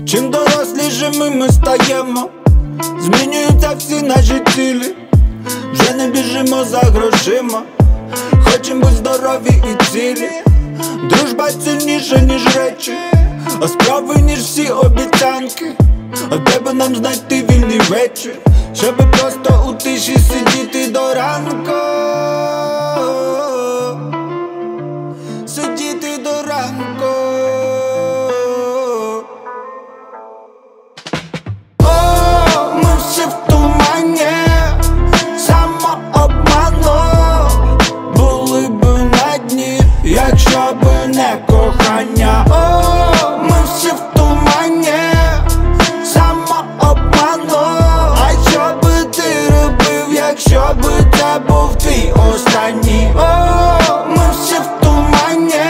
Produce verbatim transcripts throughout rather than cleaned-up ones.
Чим дорослішими ми стаємо, змінюються всі наші цілі. Вже не біжимо за грошима, хочемо бути здорові і цілі. Дружба цінніша, ніж речі, а справи, ніж всі обіцянки. А де би нам знайти вільний вечір, щоби просто у тиші сидіти до ранку. Сидіти до ранку. О, ми всі в тумані самообману. Були б на дні, якщо б не кохання. О, ми всі в тумані самообману. А що би ти робив, якщо би це був твій останній? О, ми всі в тумані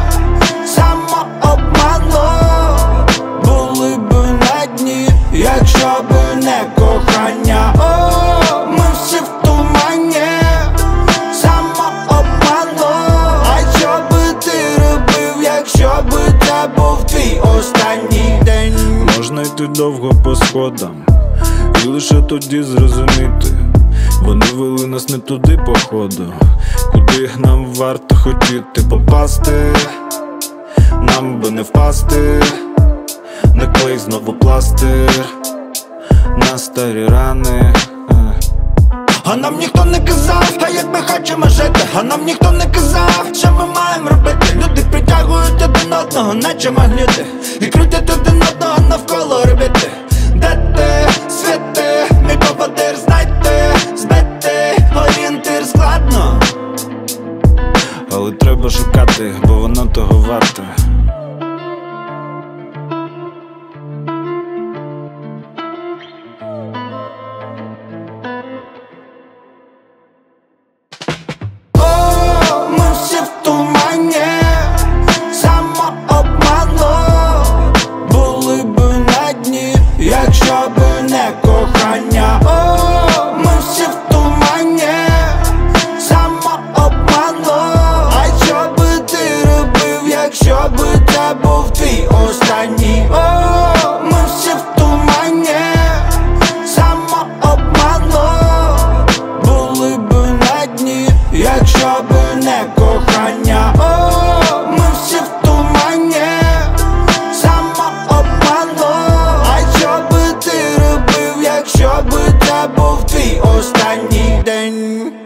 самообману. Були б на дні, якщо б не кохання. О, ми всі в тумані самообману. А що би ти робив, якщо би це був твій останній день? Можна йти довго по сходам і лише тоді зрозуміти, вони вели нас не туди походу, куди нам варто хотіти попасти. Нам би не впасти, не клей, знову пластир на старі рани. А нам ніхто не казав, а як ми хочемо жити. А нам ніхто не казав, що ми маємо робити. Люди притягують один одного, наче магніти, і крутять один одного навколо робити. Де ти, світи, мій поводир, знайти, збити орієнтир складно, Але треба шукати, бо воно того варте. О, ми всі в тумані самообману. Були б на дні, якщо б не кохання. О, ми всі в тумані самообману. А що би ти робив, якщо би це був твій останній? О, ми всі в тумані самообману. Були б на дні, якщо б не кохання. О, ми всі в тумані самообману. А що би ти робив, якщо би це був твій останній день?